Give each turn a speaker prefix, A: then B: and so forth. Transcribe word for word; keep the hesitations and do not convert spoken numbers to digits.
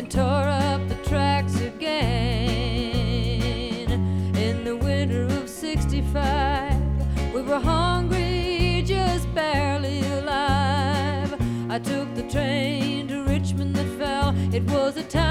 A: and tore up the tracks again. In the winter of sixty-five, we were hungry, just barely alive. I took the train to Richmond that fell. It was a time